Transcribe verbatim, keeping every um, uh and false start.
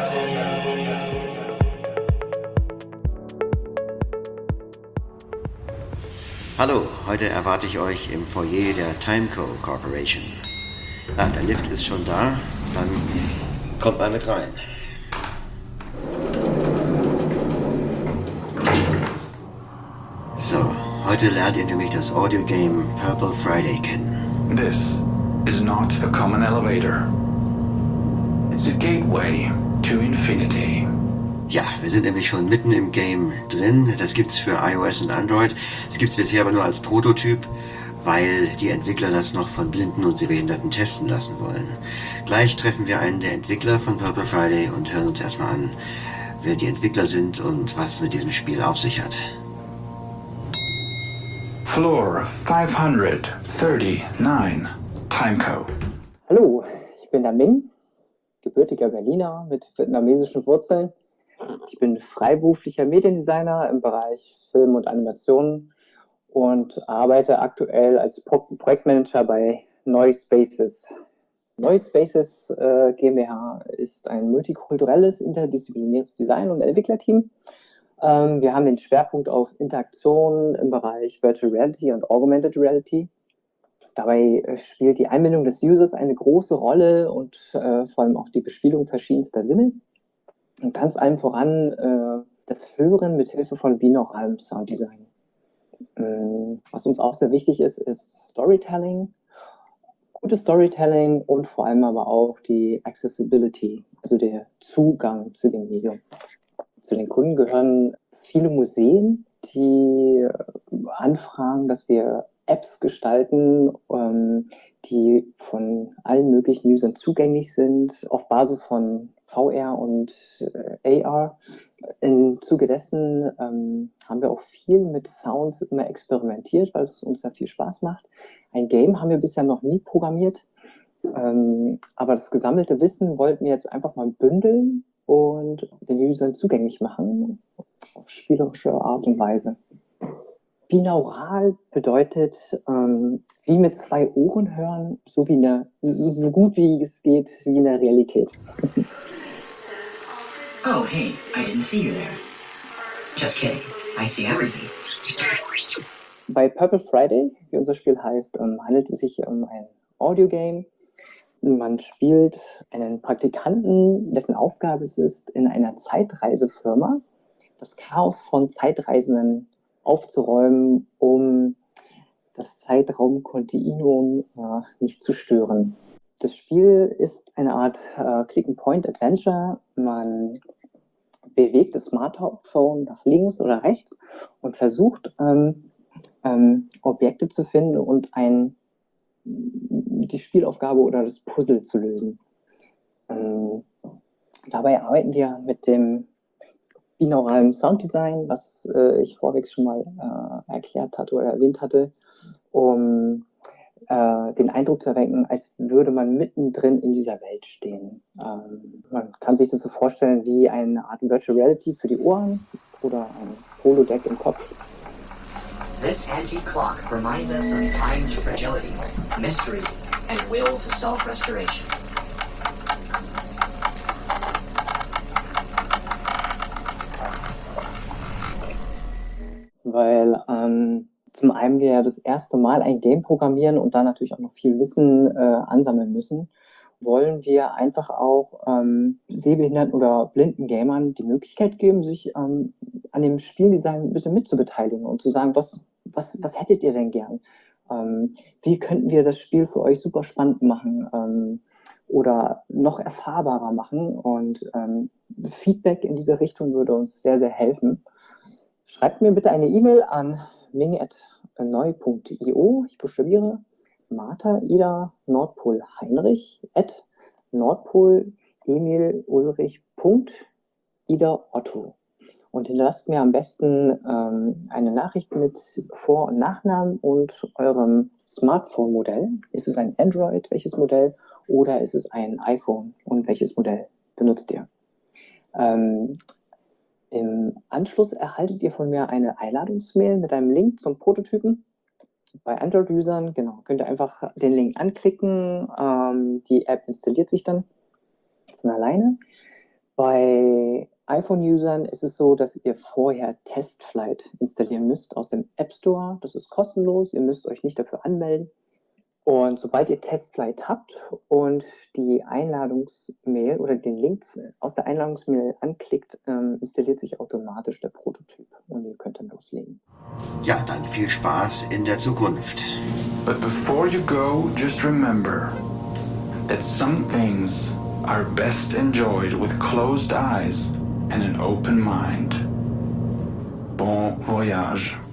Hallo, heute erwarte ich euch im Foyer der Timeco Corporation. Ah, der Lift ist schon da, dann kommt mal mit rein. So, heute lernt ihr nämlich das Audio-Game Purple Friday kennen. This is not a common elevator. It's a gateway to infinity. Ja, wir sind nämlich schon mitten im Game drin. Das gibt's für iOS und Android. Es gibt's bisher aber nur als Prototyp, weil die Entwickler das noch von Blinden und Sehbehinderten testen lassen wollen. Gleich treffen wir einen der Entwickler von Purple Friday und hören uns erstmal an, wer die Entwickler sind und was es mit diesem Spiel auf sich hat. Floor five thirty-nine, Timeco. Hallo, ich bin der Ming, gebürtiger Berliner mit vietnamesischen Wurzeln. Ich bin freiberuflicher Mediendesigner im Bereich Film und Animation und arbeite aktuell als Pro- Projektmanager bei Neuspaces. Neuspaces äh, GmbH ist ein multikulturelles, interdisziplinäres Design- und Entwicklerteam. Ähm, wir haben den Schwerpunkt auf Interaktion im Bereich Virtual Reality und Augmented Reality. Dabei äh, spielt die Einbindung des Users eine große Rolle und äh, vor allem auch die Bespielung verschiedenster Sinne. Und ganz allem voran äh, das Hören mit Hilfe von binauralem Sounddesign. Ähm, was uns auch sehr wichtig ist, ist Storytelling, gutes Storytelling und vor allem aber auch die Accessibility, also der Zugang zu dem Medium. Zu den Kunden gehören viele Museen, die äh, anfragen, dass wir Apps gestalten, ähm, die von allen möglichen Usern zugänglich sind, auf Basis von V R und äh, A R. Im Zuge dessen ähm, haben wir auch viel mit Sounds immer experimentiert, weil es uns da viel Spaß macht. Ein Game haben wir bisher noch nie programmiert, ähm, aber das gesammelte Wissen wollten wir jetzt einfach mal bündeln und den Usern zugänglich machen, auf spielerische Art und Weise. Binaural bedeutet, ähm, wie mit zwei Ohren hören, so, wie eine, so gut wie es geht, wie in der Realität. Oh, hey, I didn't see you there. Just kidding, I see everything. Bei Purple Friday, wie unser Spiel heißt, ähm, handelt es sich um ein Audiogame. Man spielt einen Praktikanten, dessen Aufgabe es ist, in einer Zeitreisefirma das Chaos von Zeitreisenden aufzuräumen, um das Zeitraumkontinuum äh, nicht zu stören. Das Spiel ist eine Art äh, Click-and-Point-Adventure. Man bewegt das Smartphone nach links oder rechts und versucht, ähm, ähm, Objekte zu finden und ein, die Spielaufgabe oder das Puzzle zu lösen. Ähm, dabei arbeiten wir mit dem binauralen Sounddesign, was äh, ich vorweg schon mal äh, erklärt hatte oder erwähnt hatte, um äh, den Eindruck zu erwecken, als würde man mittendrin in dieser Welt stehen. Ähm, man kann sich das so vorstellen wie eine Art Virtual Reality für die Ohren oder ein Holodeck im Kopf. This antique clock reminds us of time's fragility, mystery, and will to self-restoration. Weil ähm, zum einen wir ja das erste Mal ein Game programmieren und da natürlich auch noch viel Wissen äh, ansammeln müssen, wollen wir einfach auch ähm, sehbehinderten oder blinden Gamern die Möglichkeit geben, sich ähm, an dem Spieldesign ein bisschen mitzubeteiligen und zu sagen, was, was, was hättet ihr denn gern? Ähm, wie könnten wir das Spiel für euch super spannend machen ähm, oder noch erfahrbarer machen? Und ähm, Feedback in diese Richtung würde uns sehr, sehr helfen. Schreibt mir bitte eine E-Mail an ming at neu punkt io. Ich buchstabiere Martha Ida Nordpol Heinrich at Nordpol Emil Ulrich Punkt Ida Otto. Und hinterlasst mir am besten ähm, eine Nachricht mit Vor- und Nachnamen und eurem Smartphone-Modell. Ist es ein Android, welches Modell, oder ist es ein iPhone und welches Modell benutzt ihr? Ähm, Im Anschluss erhaltet ihr von mir eine Einladungsmail mit einem Link zum Prototypen. Bei Android-Usern, genau, könnt ihr einfach den Link anklicken. Ähm, die App installiert sich dann von alleine. Bei iPhone-Usern ist es so, dass ihr vorher TestFlight installieren müsst aus dem App Store. Das ist kostenlos, ihr müsst euch nicht dafür anmelden. Und sobald ihr TestFlight habt und die Einladungsmail oder den Link aus der Einladungsmail anklickt, ähm, installiert sich automatisch der Prototyp und ihr könnt dann loslegen. Ja, dann viel Spaß in der Zukunft. But before you go, just remember that some things are best enjoyed with closed eyes and an open mind. Bon voyage.